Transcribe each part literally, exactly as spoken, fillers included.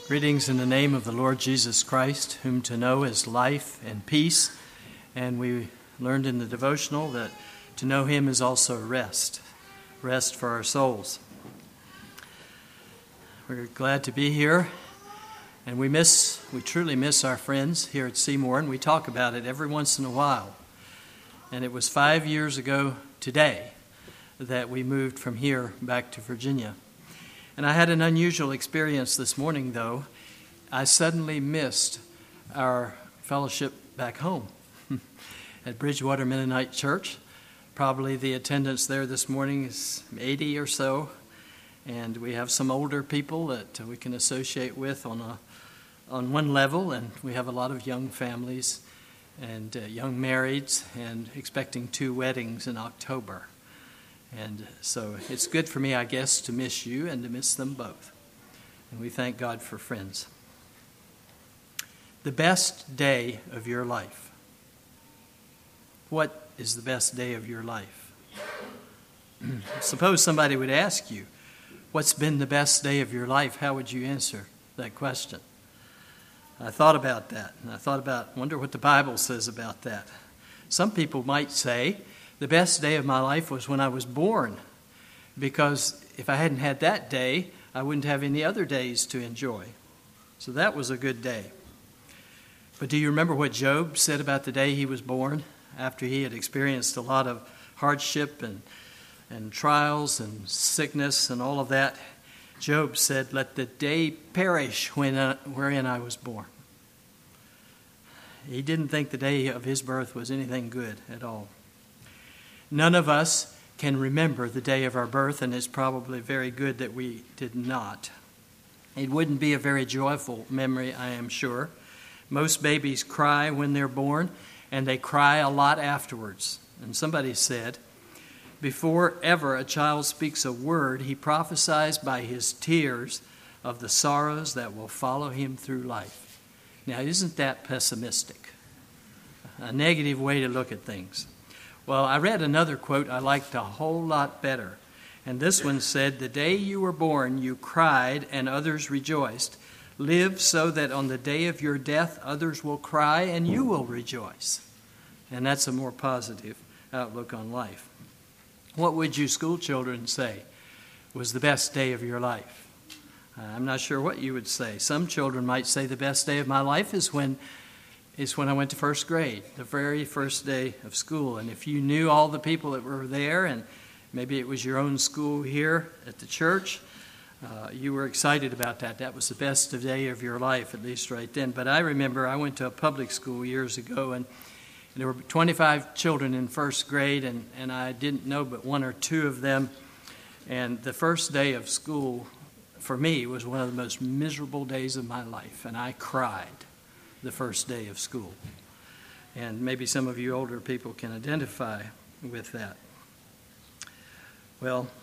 Greetings in the name of the Lord Jesus Christ, whom to know is life and peace. And we learned in the devotional that to know him is also rest, rest for our souls. We're glad to be here, and we miss, we truly miss our friends here at Seymour, and we talk about it every once in a while. And it was five years ago today that we moved from here back to Virginia. And I had an unusual experience this morning, though. I suddenly missed our fellowship back home at Bridgewater Mennonite Church. Probably the attendance there this morning is eighty or so. And we have some older people that we can associate with on a on one level. And we have a lot of young families and uh, young marrieds and expecting two weddings in October. And so it's good for me, I guess, to miss you and to miss them both. And we thank God for friends. The best day of your life. What is the best day of your life? Suppose somebody would ask you, what's been the best day of your life? How would you answer that question? I thought about that, and I thought about, wonder what the Bible says about that. Some people might say, the best day of my life was when I was born, because if I hadn't had that day, I wouldn't have any other days to enjoy. So that was a good day. But do you remember what Job said about the day he was born, after he had experienced a lot of hardship and, and trials and sickness and all of that? Job said, "Let the day perish when I, wherein I was born." He didn't think the day of his birth was anything good at all. None of us can remember the day of our birth, and it's probably very good that we did not. It wouldn't be a very joyful memory, I am sure. Most babies cry when they're born, and they cry a lot afterwards. And somebody said, before ever a child speaks a word, he prophesies by his tears of the sorrows that will follow him through life. Now, isn't that pessimistic? A negative way to look at things. Well, I read another quote I liked a whole lot better. And this one said, "The day you were born, you cried and others rejoiced. Live so that on the day of your death, others will cry and you will rejoice." And that's a more positive outlook on life. What would you school children say was the best day of your life? I'm not sure what you would say. Some children might say the best day of my life is when is when I went to first grade, the very first day of school. And if you knew all the people that were there, and maybe it was your own school here at the church, uh, you were excited about that. That was the best day of your life, at least right then. But I remember I went to a public school years ago, and there were twenty-five children in first grade, and, and I didn't know but one or two of them. And the first day of school, for me, was one of the most miserable days of my life, and I cried the first day of school. And maybe some of you older people can identify with that. Well,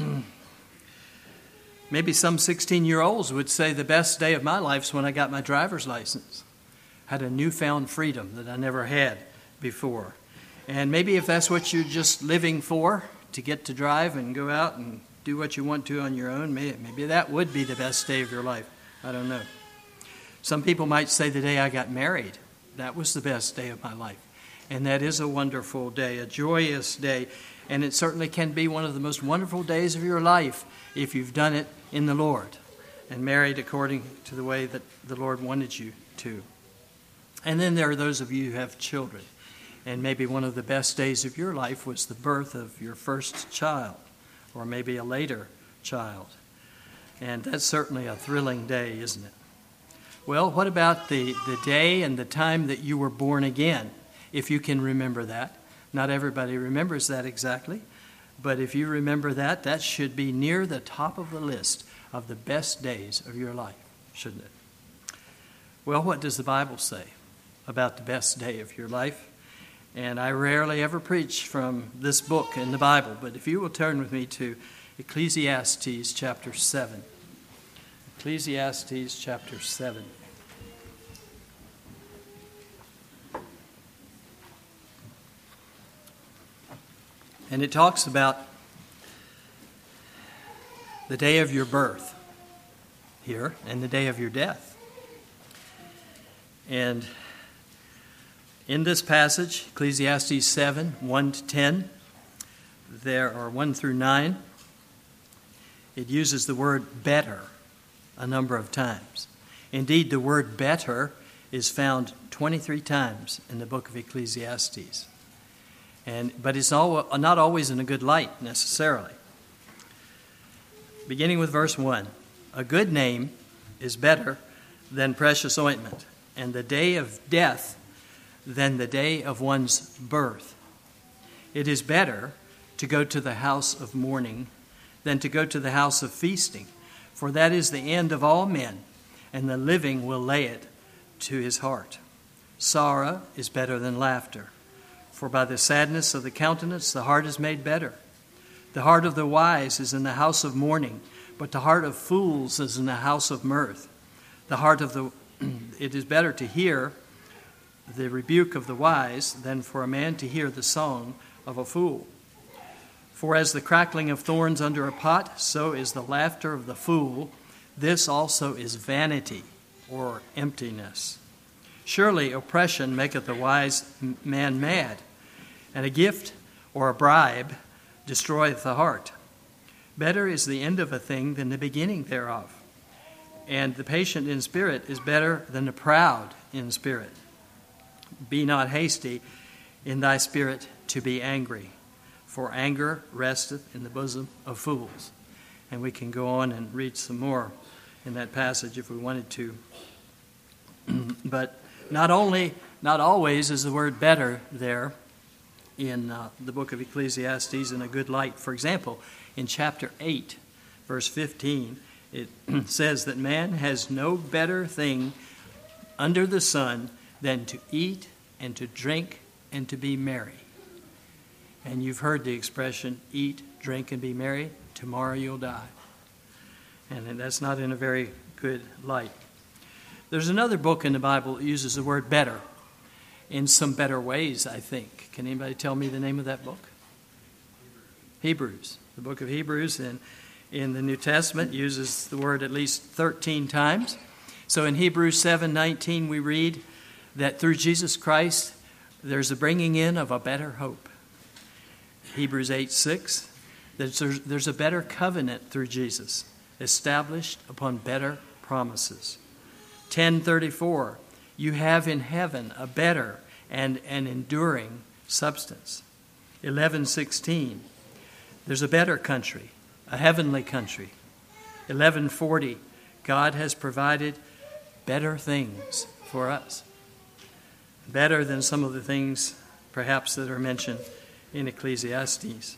maybe some sixteen-year-olds would say the best day of my life is when I got my driver's license. I had a newfound freedom that I never had before. And maybe if that's what you're just living for, to get to drive and go out and do what you want to on your own, maybe, maybe that would be the best day of your life. I don't know. Some people might say the day I got married, that was the best day of my life. And that is a wonderful day, a joyous day. And it certainly can be one of the most wonderful days of your life if you've done it in the Lord and married according to the way that the Lord wanted you to. And then there are those of you who have children. And maybe one of the best days of your life was the birth of your first child, or maybe a later child. And that's certainly a thrilling day, isn't it? Well, what about the, the day and the time that you were born again, if you can remember that? Not everybody remembers that exactly, but if you remember that, that should be near the top of the list of the best days of your life, shouldn't it? Well, what does the Bible say about the best day of your life? And I rarely ever preach from this book in the Bible, but if you will turn with me to Ecclesiastes chapter seven. Ecclesiastes chapter seven. And it talks about the day of your birth. here and the day of your death. And in this passage, Ecclesiastes seven, one to ten, there are one through nine, it uses the word better a number of times. Indeed, the word better is found twenty-three times in the book of Ecclesiastes. And, but it's all, not always in a good light, necessarily. Beginning with verse one, a good name is better than precious ointment, and the day of death than the day of one's birth. It is better to go to the house of mourning than to go to the house of feasting, for that is the end of all men, and the living will lay it to his heart. Sorrow is better than laughter, for by the sadness of the countenance the heart is made better. The heart of the wise is in the house of mourning, but the heart of fools is in the house of mirth. The heart of the it is better to hear the rebuke of the wise than for a man to hear the song of a fool. For as the crackling of thorns under a pot, so is the laughter of the fool. This also is vanity, or emptiness. Surely oppression maketh the wise man mad, and a gift or a bribe destroyeth the heart. Better is the end of a thing than the beginning thereof, and the patient in spirit is better than the proud in spirit. Be not hasty in thy spirit to be angry, for anger resteth in the bosom of fools. And we can go on and read some more in that passage if we wanted to. But not only, not always is the word better there in uh, the book of Ecclesiastes in a good light. For example, in chapter eight, verse fifteen, it says that man has no better thing under the sun than to eat and to drink and to be merry. And you've heard the expression, eat, drink, and be merry. Tomorrow you'll die. And that's not in a very good light. There's another book in the Bible that uses the word better in some better ways, I think. Can anybody tell me the name of that book? Hebrews. Hebrews. The book of Hebrews in, in the New Testament uses the word at least thirteen times. So in Hebrews seven nineteen we read that through Jesus Christ there's a bringing in of a better hope. Hebrews eight six, there's, there's a better covenant through Jesus, established upon better promises. ten thirty-four, you have in heaven a better and an enduring substance. eleven sixteen, there's a better country, a heavenly country. eleven forty, God has provided better things for us. Better than some of the things perhaps that are mentioned in Ecclesiastes.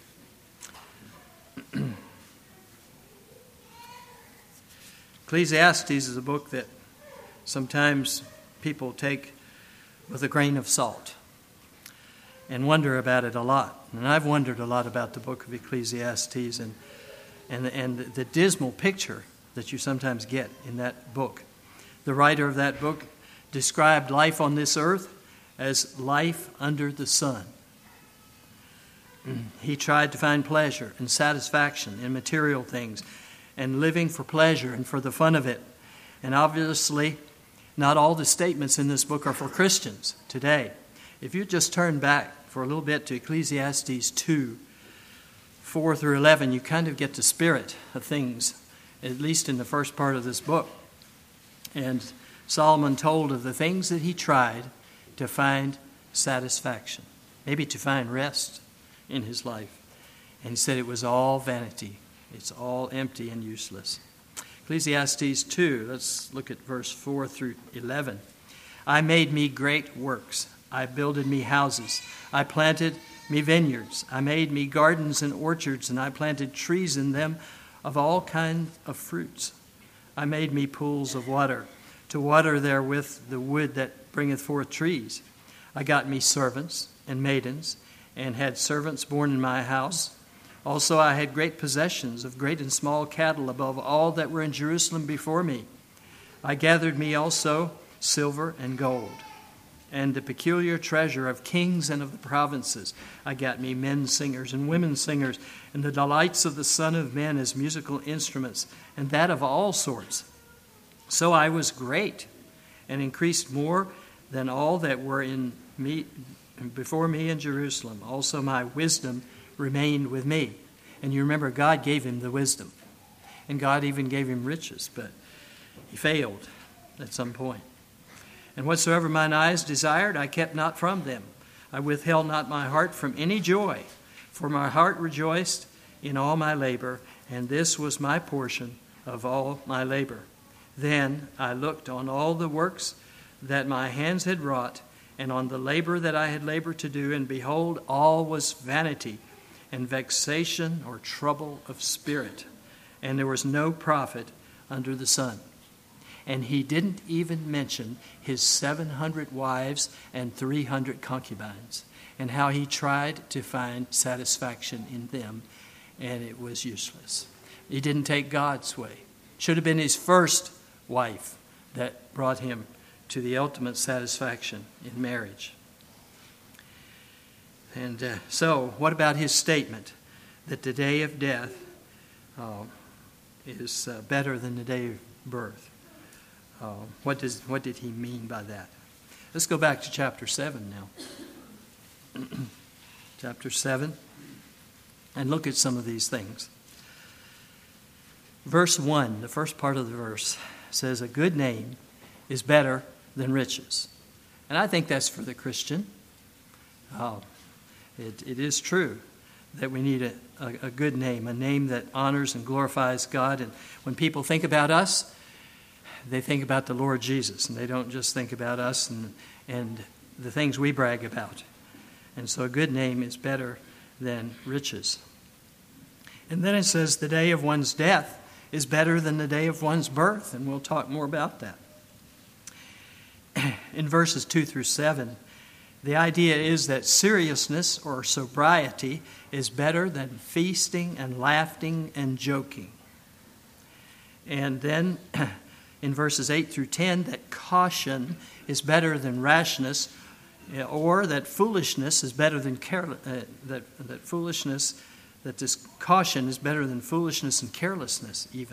Ecclesiastes is a book that sometimes people take with a grain of salt and wonder about it a lot. And I've wondered a lot about the book of Ecclesiastes and, and, and the dismal picture that you sometimes get in that book. The writer of that book described life on this earth as life under the sun. He tried to find pleasure and satisfaction in material things and living for pleasure and for the fun of it. And obviously, not all the statements in this book are for Christians today. If you just turn back for a little bit to Ecclesiastes two, four through eleven, you kind of get the spirit of things, at least in the first part of this book. And Solomon told of the things that he tried to find satisfaction, maybe to find rest in his life. And he said it was all vanity. It's all empty and useless. Ecclesiastes two, let's look at verse four through eleven. I made me great works. I builded me houses. I planted me vineyards. I made me gardens and orchards, and I planted trees in them of all kinds of fruits. I made me pools of water, to water therewith the wood that bringeth forth trees. I got me servants and maidens, and had servants born in my house. Also I had great possessions of great and small cattle above all that were in Jerusalem before me. I gathered me also silver and gold. and the peculiar treasure of kings and of the provinces. I got me men singers and women singers, and the delights of the Son of Men as musical instruments, and that of all sorts. So I was great, and increased more than all that were in me before me in Jerusalem. Also my wisdom remained with me. And you remember, God gave him the wisdom, and God even gave him riches, but he failed at some point. And whatsoever mine eyes desired, I kept not from them. I withheld not my heart from any joy, for my heart rejoiced in all my labor, and this was my portion of all my labor. Then I looked on all the works that my hands had wrought, and on the labor that I had labored to do, and behold, all was vanity and vexation or trouble of spirit, and there was no profit under the sun. And he didn't even mention his seven hundred wives and three hundred concubines, and how he tried to find satisfaction in them, and it was useless. He didn't take God's way. Should have been his first wife that brought him to the ultimate satisfaction in marriage. And uh, so, what about his statement that the day of death uh, is uh, better than the day of birth? Uh, what does what did he mean by that? Let's go back to chapter seven now. Chapter seven, and look at some of these things. Verse one, the first part of the verse, says, a good name is better than riches. And I think that's for the Christian. Uh, it, it is true that we need a, a, a good name, a name that honors and glorifies God. And when people think about us, they think about the Lord Jesus, and they don't just think about us and, and the things we brag about. And so a good name is better than riches. And then it says the day of one's death is better than the day of one's birth, and we'll talk more about that. In verses two through seven, the idea is that seriousness or sobriety is better than feasting and laughing and joking. And then in verses eight through ten, that caution is better than rashness, or that foolishness is better than careless, uh, that, that foolishness, that this caution is better than foolishness and carelessness even.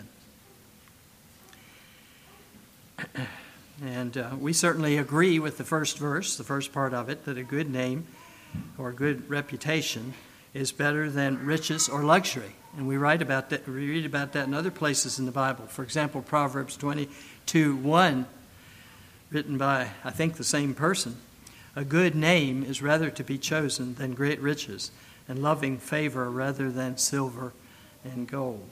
And uh, we certainly agree with the first verse, the first part of it, that a good name or a good reputation is better than riches or luxury. And we write about that, we read about that in other places in the Bible. For example, Proverbs twenty-two one, written by, I think, the same person. A good name is rather to be chosen than great riches, and loving favor rather than silver and gold.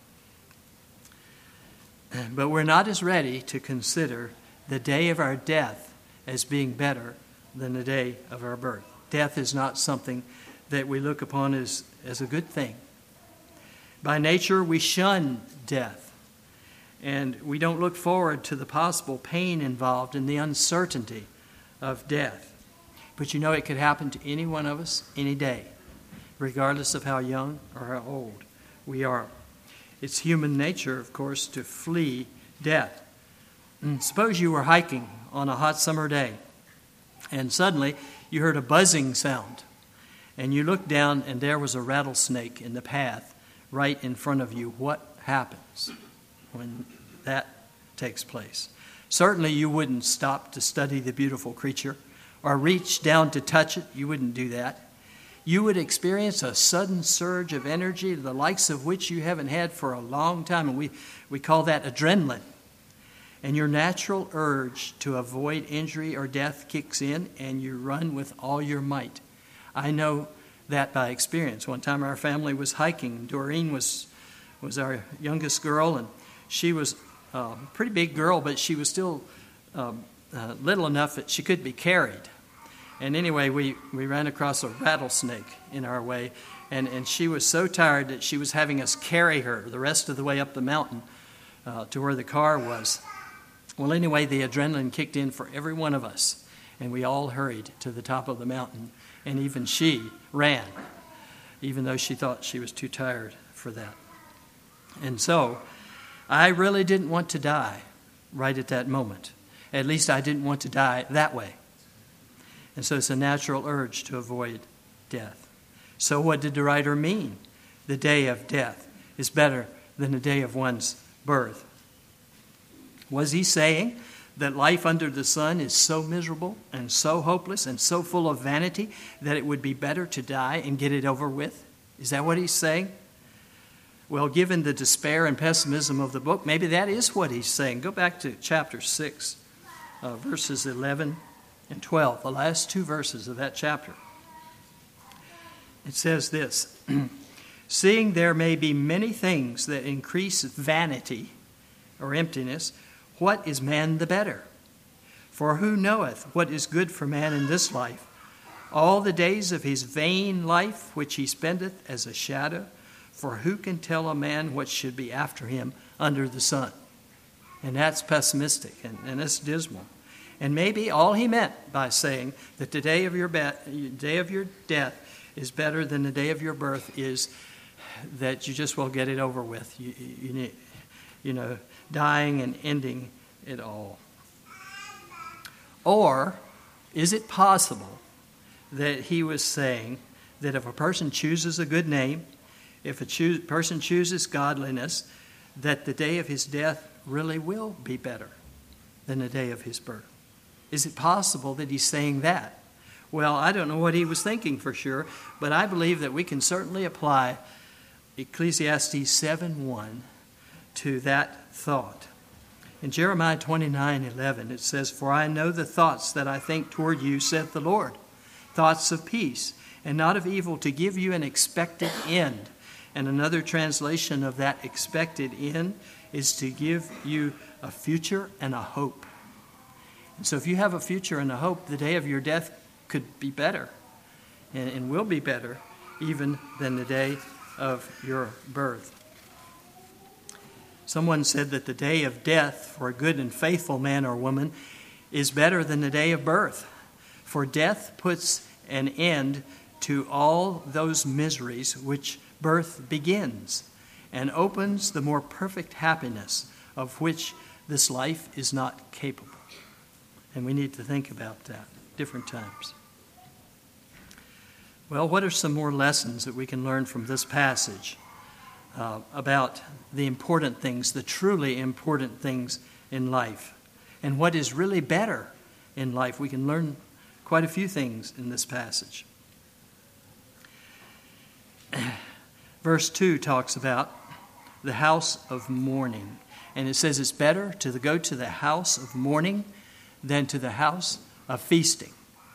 But we're not as ready to consider the day of our death as being better than the day of our birth. Death is not something that we look upon as, as a good thing. By nature, we shun death, and we don't look forward to the possible pain involved in the uncertainty of death. But you know, it could happen to any one of us any day, regardless of how young or how old we are. It's human nature, of course, to flee death. And suppose you were hiking on a hot summer day, and suddenly you heard a buzzing sound, and you looked down and there was a rattlesnake in the path right in front of you. What happens when that takes place? Certainly you wouldn't stop to study the beautiful creature or reach down to touch it. You wouldn't do that. You would experience a sudden surge of energy, the likes of which you haven't had for a long time, and we, we call that adrenaline. And your natural urge to avoid injury or death kicks in, and you run with all your might. I know that by experience. One time our family was hiking. Doreen was was our youngest girl, and she was a pretty big girl, but she was still um, uh, little enough that she could be carried. And anyway, we, we ran across a rattlesnake in our way, and, and she was so tired that she was having us carry her the rest of the way up the mountain uh, to where the car was. Well, anyway, the adrenaline kicked in for every one of us, and we all hurried to the top of the mountain, and even she ran, even though she thought she was too tired for that. And so, I really didn't want to die right at that moment. At least I didn't want to die that way. And so it's a natural urge to avoid death. So what did the writer mean? The day of death is better than the day of one's birth. Was he saying that life under the sun is so miserable and so hopeless and so full of vanity that it would be better to die and get it over with? Is that what he's saying? Well, given the despair and pessimism of the book, maybe that is what he's saying. Go back to chapter six, uh, verses eleven and twelve, the last two verses of that chapter. It says this, seeing there may be many things that increase vanity or emptiness, what is man the better? For who knoweth what is good for man in this life? All the days of his vain life which he spendeth as a shadow, for who can tell a man what should be after him under the sun? And that's pessimistic, and, and it's dismal. And maybe all he meant by saying that the day of your be- day of your death is better than the day of your birth is that you just will get it over with. You, you, you, you know, dying and ending it all. Or is it possible that he was saying that if a person chooses a good name, if a choo- person chooses godliness, that the day of his death really will be better than the day of his birth? Is it possible that he's saying that? Well, I don't know what he was thinking for sure, but I believe that we can certainly apply Ecclesiastes seven one to that thought. In Jeremiah twenty-nine eleven, it says, for I know the thoughts that I think toward you, saith the Lord, thoughts of peace and not of evil, to give you an expected end. And another translation of that expected end is to give you a future and a hope. And so if you have a future and a hope, the day of your death could be better and, and will be better even than the day of your birth. Someone said that the day of death for a good and faithful man or woman is better than the day of birth. For death puts an end to all those miseries which birth begins and opens the more perfect happiness of which this life is not capable. And we need to think about that different times. Well, what are some more lessons that we can learn from this passage uh, about the important things, the truly important things in life? And what is really better in life? We can learn quite a few things in this passage. Verse two talks about the house of mourning. And it says it's better to go to the house of mourning than to the house of feasting.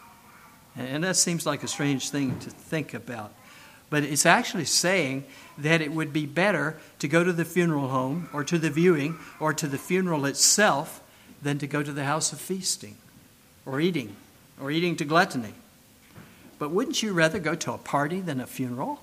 And that seems like a strange thing to think about. But it's actually saying that it would be better to go to the funeral home or to the viewing or to the funeral itself than to go to the house of feasting or eating or eating to gluttony. But wouldn't you rather go to a party than a funeral?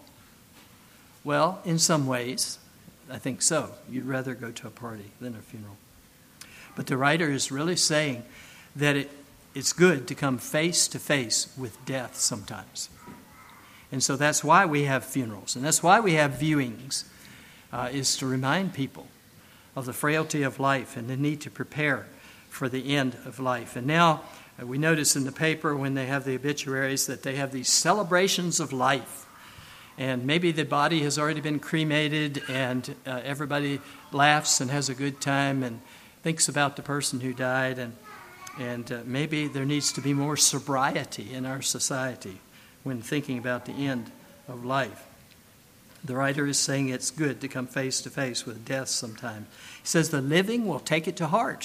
Well, in some ways, I think so. You'd rather go to a party than a funeral. But the writer is really saying that it, it's good to come face to face with death sometimes. And so that's why we have funerals. And that's why we have viewings, uh, is to remind people of the frailty of life and the need to prepare for the end of life. And now uh, we notice in the paper when they have the obituaries that they have these celebrations of life. And maybe the body has already been cremated and uh, everybody laughs and has a good time and thinks about the person who died. And, and uh, maybe there needs to be more sobriety in our society when thinking about the end of life. The writer is saying it's good to come face to face with death sometime. He says the living will take it to heart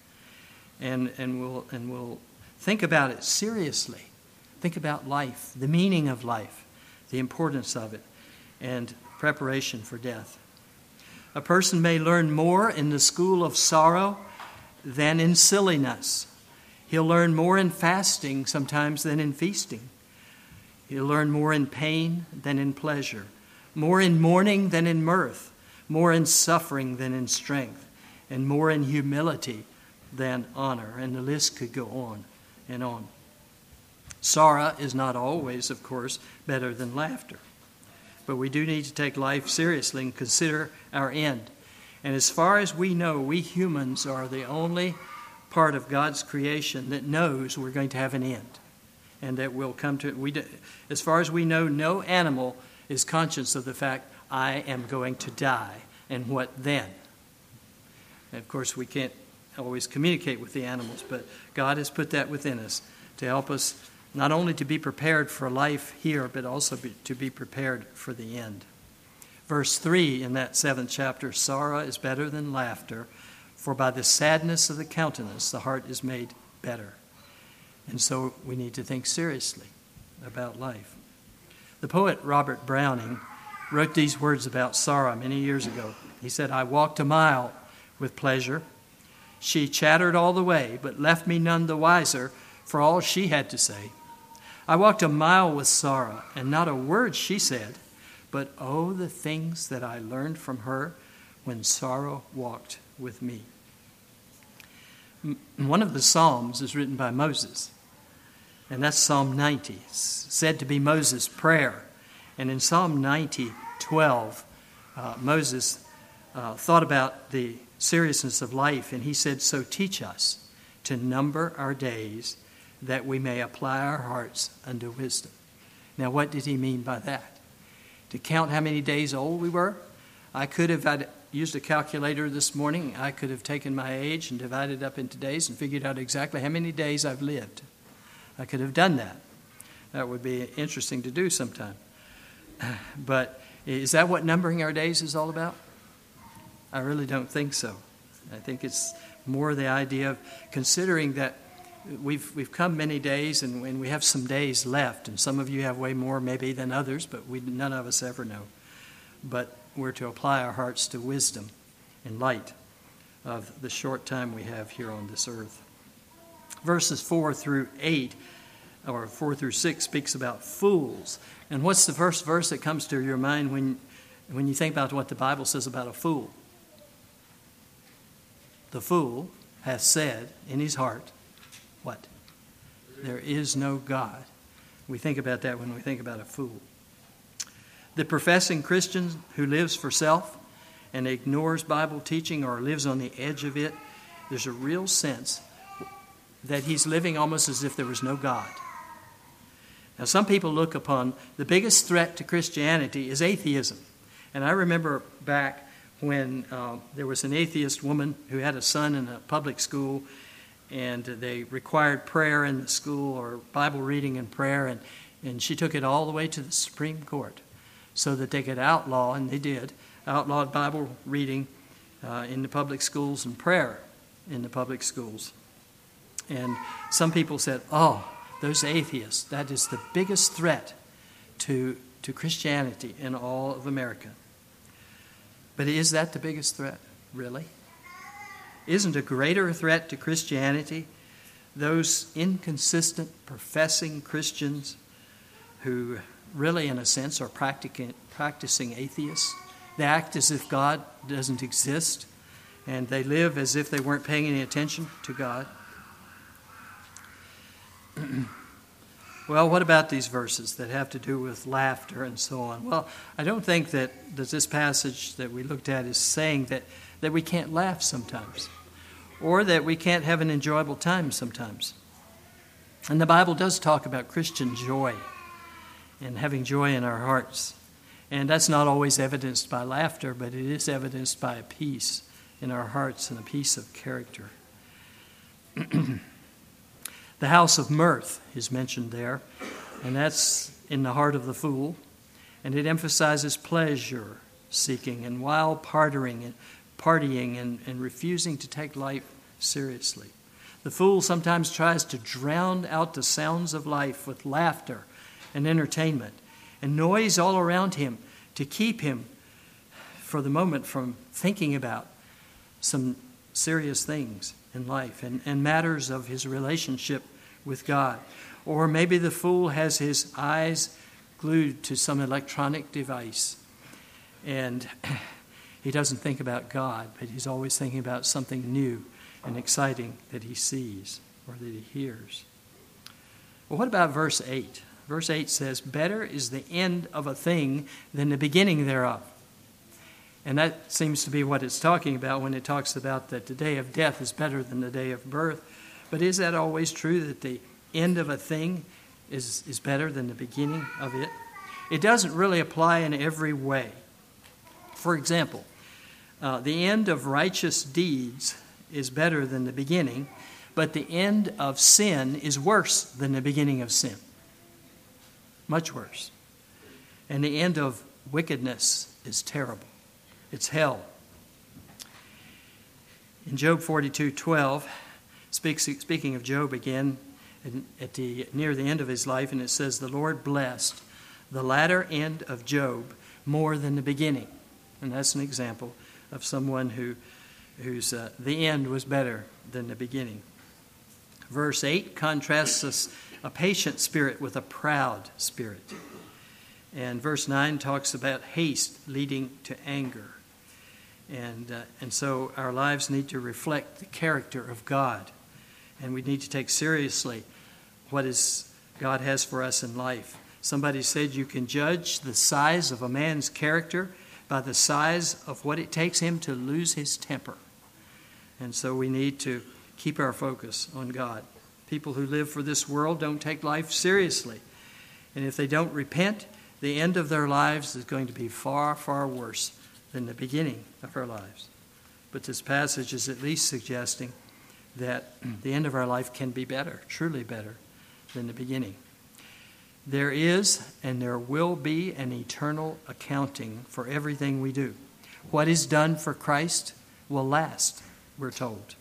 and, and, will, and will think about it seriously. Think about life, the meaning of life, the importance of it, and preparation for death. A person may learn more in the school of sorrow than in silliness. He'll learn more in fasting sometimes than in feasting. He'll learn more in pain than in pleasure, more in mourning than in mirth, more in suffering than in strength, and more in humility than honor. And the list could go on and on. Sorrow is not always, of course, better than laughter. But we do need to take life seriously and consider our end. And as far as we know, we humans are the only part of God's creation that knows we're going to have an end. and that we'll come to, we, as far as we know, no animal is conscious of the fact, I am going to die, and what then? And of course, we can't always communicate with the animals, but God has put that within us to help us not only to be prepared for life here, but also be, to be prepared for the end. Verse three in that seventh chapter, sorrow is better than laughter, for by the sadness of the countenance the heart is made better. And so we need to think seriously about life. The poet Robert Browning wrote these words about sorrow many years ago. He said, I walked a mile with pleasure. She chattered all the way, but left me none the wiser for all she had to say. I walked a mile with sorrow, and not a word she said, but oh, the things that I learned from her when sorrow walked with me. One of the Psalms is written by Moses, and that's Psalm ninety, said to be Moses' prayer. And in Psalm ninety, twelve, uh, Moses uh, thought about the seriousness of life, and he said, so teach us to number our days that we may apply our hearts unto wisdom. Now, what did he mean by that? To count how many days old we were? I could have I'd used a calculator this morning. I could have taken my age and divided it up into days and figured out exactly how many days I've lived. I could have done that. That would be interesting to do sometime. But is that what numbering our days is all about? I really don't think so. I think it's more the idea of considering that we've we've come many days, and, and we have some days left, and some of you have way more maybe than others, but we none of us ever know. But we're to apply our hearts to wisdom in light of the short time we have here on this earth. Verses four through eight, or four through six, speaks about fools. And what's the first verse that comes to your mind when when you think about what the Bible says about a fool? The fool hath said in his heart, what? There is no God. We think about that when we think about a fool. The professing Christian who lives for self and ignores Bible teaching or lives on the edge of it, there's a real sense that he's living almost as if there was no God. Now, some people look upon the biggest threat to Christianity is atheism. And I remember back when uh, there was an atheist woman who had a son in a public school, and they required prayer in the school, or Bible reading and prayer, and, and she took it all the way to the Supreme Court so that they could outlaw, and they did, outlawed Bible reading uh, in the public schools and prayer in the public schools. And some people said, oh, those atheists, that is the biggest threat to, to Christianity in all of America. But is that the biggest threat, really? Isn't a greater threat to Christianity those inconsistent, professing Christians who really, in a sense, are practicing, practicing atheists? They act as if God doesn't exist, and they live as if they weren't paying any attention to God. Well, what about these verses that have to do with laughter and so on? Well, I don't think that, that this passage that we looked at is saying that, that we can't laugh sometimes, or that we can't have an enjoyable time sometimes. And the Bible does talk about Christian joy and having joy in our hearts. And that's not always evidenced by laughter, but it is evidenced by a peace in our hearts and a peace of character. The house of mirth is mentioned there, and that's in the heart of the fool. And it emphasizes pleasure seeking and wild partying and, partying and, and refusing to take life seriously. The fool sometimes tries to drown out the sounds of life with laughter and entertainment and noise all around him to keep him for the moment from thinking about some serious things in life and, and matters of his relationship with God. Or maybe the fool has his eyes glued to some electronic device and he doesn't think about God, but he's always thinking about something new and exciting that he sees or that he hears. Well, what about verse eight? Verse eight says, better is the end of a thing than the beginning thereof. And that seems to be what it's talking about when it talks about that the day of death is better than the day of birth. But is that always true, that the end of a thing is, is better than the beginning of it. It doesn't really apply in every way. For example, uh, the end of righteous deeds is better than the beginning, but the end of sin is worse than the beginning of sin. Much worse. And the end of wickedness is terrible. It's hell. In Job forty-two twelve, speaks, speaking of Job again, at the near the end of his life, and it says, "The Lord blessed the latter end of Job more than the beginning." And that's an example of someone who whose uh, the end was better than the beginning. Verse eight contrasts a, a patient spirit with a proud spirit. And verse nine talks about haste leading to anger. And, uh, and so our lives need to reflect the character of God. And we need to take seriously what is God has for us in life. Somebody said you can judge the size of a man's character by the size of what it takes him to lose his temper. And so we need to keep our focus on God. People who live for this world don't take life seriously. And if they don't repent, the end of their lives is going to be far, far worse than the beginning of our lives. But this passage is at least suggesting that the end of our life can be better, truly better than the beginning. There is and there will be an eternal accounting for everything we do. What is done for Christ will last, we're told.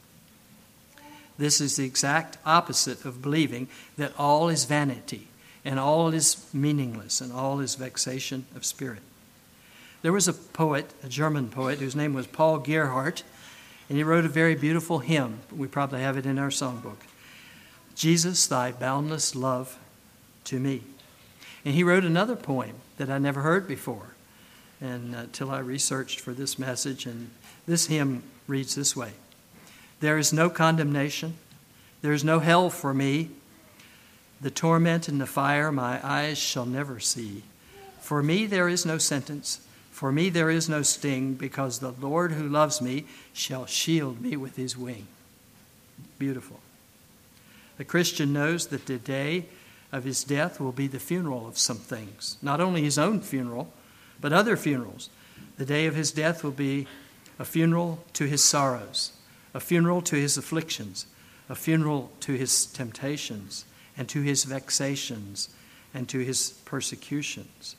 This is the exact opposite of believing that all is vanity and all is meaningless and all is vexation of spirit. There was a poet, a German poet, whose name was Paul Gerhardt, and he wrote a very beautiful hymn. We probably have it in our songbook. "Jesus, thy boundless love to me." And he wrote another poem that I never heard before and until uh, I researched for this message. And this hymn reads this way: "There is no condemnation, there is no hell for me. The torment and the fire my eyes shall never see. For me there is no sentence, for me there is no sting, because the Lord who loves me shall shield me with his wing." Beautiful. The Christian knows that the day of his death will be the funeral of some things. Not only his own funeral, but other funerals. The day of his death will be a funeral to his sorrows, a funeral to his afflictions, a funeral to his temptations, and to his vexations, and to his persecutions.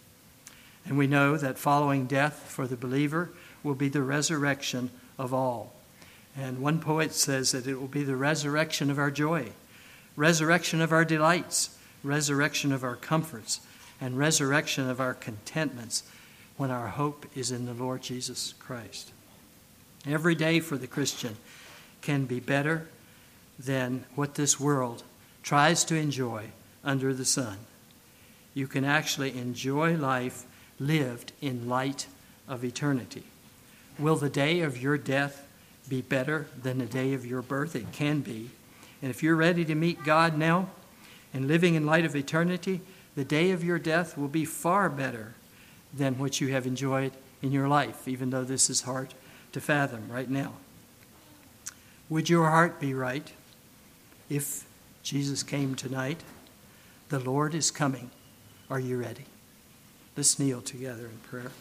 And we know that following death for the believer will be the resurrection of all. And one poet says that it will be the resurrection of our joy, resurrection of our delights, resurrection of our comforts, and resurrection of our contentments when our hope is in the Lord Jesus Christ. Every day for the Christian can be better than what this world tries to enjoy under the sun. You can actually enjoy life lived in light of eternity. Will the day of your death be better than the day of your birth? It can be. And if you're ready to meet God now and living in light of eternity, the day of your death will be far better than what you have enjoyed in your life, even though this is hard to fathom right now. Would your heart be right if Jesus came tonight? The Lord is coming. Are you ready? Let's kneel together in prayer.